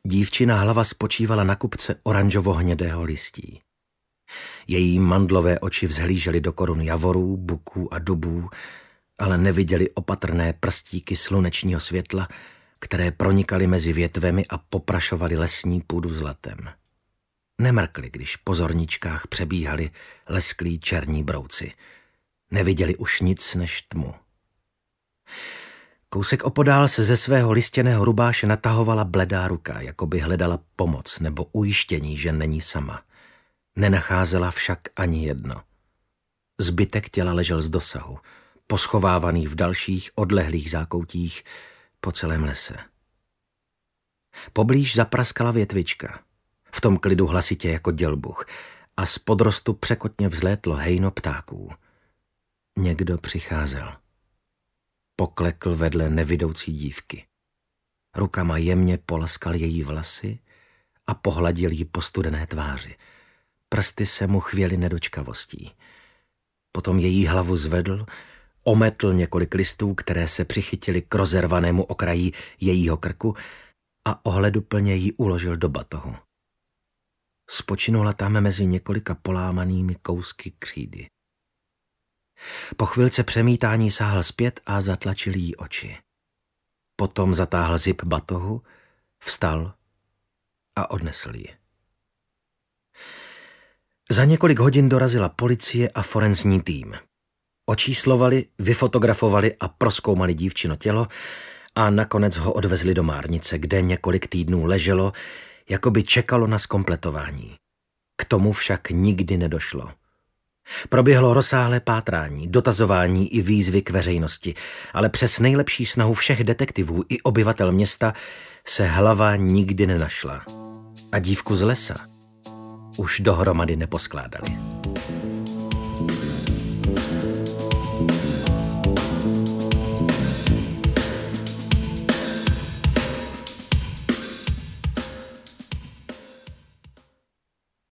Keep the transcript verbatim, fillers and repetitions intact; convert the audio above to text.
Dívčina hlava spočívala na kupce oranžovo-hnědého listí. Její mandlové oči vzhlížely do korun javorů, buků a dubů, ale neviděli opatrné prstíky slunečního světla, které pronikaly mezi větvemi a poprašovaly lesní půdu zlatem. Nemrkli, když po zorničkách přebíhali lesklí černí brouci. Neviděli už nic než tmu. Kousek opodál se ze svého listěného rubáše natahovala bledá ruka, jako by hledala pomoc nebo ujištění, že není sama. Nenacházela však ani jedno. Zbytek těla ležel z dosahu, poschovávaný v dalších odlehlých zákoutích po celém lese. Poblíž zapraskala větvička, v tom klidu hlasitě jako dělbuch, a z podrostu překotně vzlétlo hejno ptáků. Někdo přicházel. Poklekl vedle nevidoucí dívky. Rukama jemně polaskal její vlasy a pohladil jí po studené tváři. Prsty se mu chvěly nedočkavostí. Potom její hlavu zvedl, ometl několik listů, které se přichytily k rozervanému okraji jejího krku a ohleduplně ji uložil do batohu. Spočinula tam mezi několika polámanými kousky křídy. Po chvilce přemítání sáhl zpět a zatlačil jí oči. Potom zatáhl zip batohu, vstal a odnesl ji. Za několik hodin dorazila policie a forenzní tým. Očíslovali, vyfotografovali a prozkoumali dívčino tělo a nakonec ho odvezli do Márnice, kde několik týdnů leželo, jako by čekalo na zkompletování. K tomu však nikdy nedošlo. Proběhlo rozsáhlé pátrání, dotazování i výzvy k veřejnosti, ale přes nejlepší snahu všech detektivů i obyvatel města se hlava nikdy nenašla. A dívku z lesa už dohromady neposkládali.